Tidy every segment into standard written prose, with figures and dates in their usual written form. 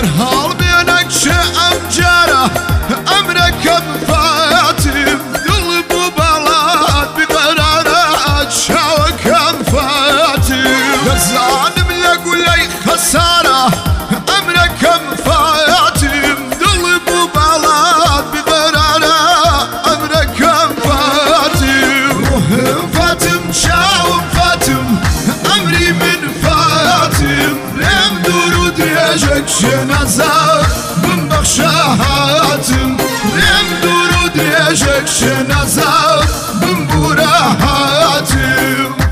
سرحال بينك شأم جارة أمرك فاتم قلب وبلاد بقرارات شاوك فاتم الظالم يقول لي خسارة أمرك فاتم قلب وبلاد بقرارات أمرك فاتم روح فاتم شاوم فاتم أمري من فاتم لم درود يجك شنازة من بخشاتم لم درود يجك شنازة من براهاتم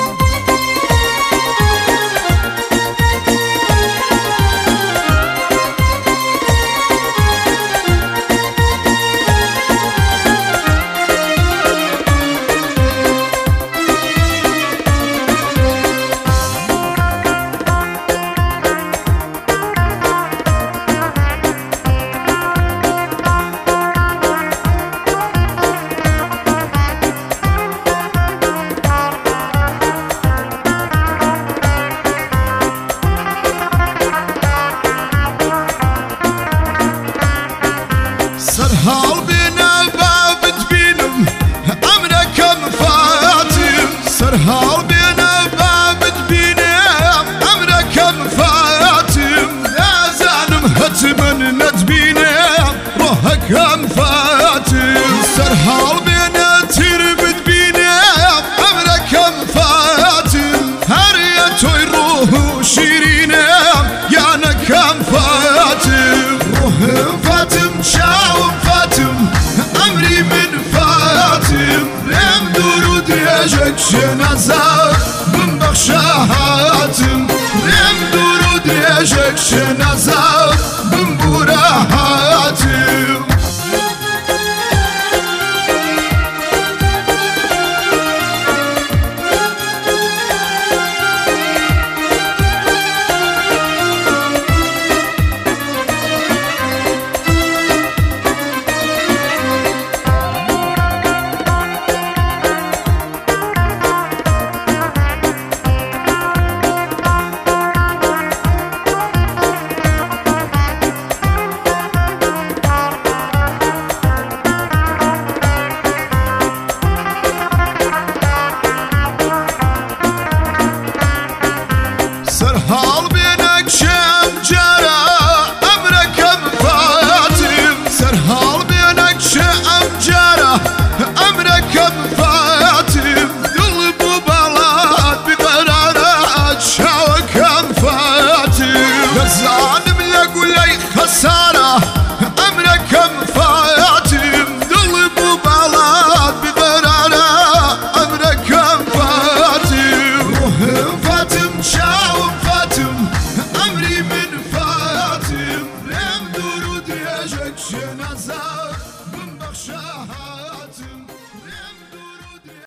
سرحال بنا باب تبينم أمرك فاتم سرحال بنا باب تبينم أمرك فاتم لا زعلم هتما ندبينم روحك فاتم سرحال بنا ترب تبينم أمرك فاتم هريتو يروح شيرينم يانك فاتم روح فاتم شاوم فاتم أمري من فاتم لم درود يجك شنازة من بخشاتم لم درود يجك شنازة من براهاتم سرحال بينك شام جارة أمرك فاتم سرحال بينك شام جارة أمرك فاتم قلب وبلاد بقرارات شاوك فاتم الظالم يقول لي خسارة أمرك فاتم قلب وبلاد بقرارات أمرك فاتم روح فاتم شاوم فاتم أمري من فاتم لم درود يجك شنازة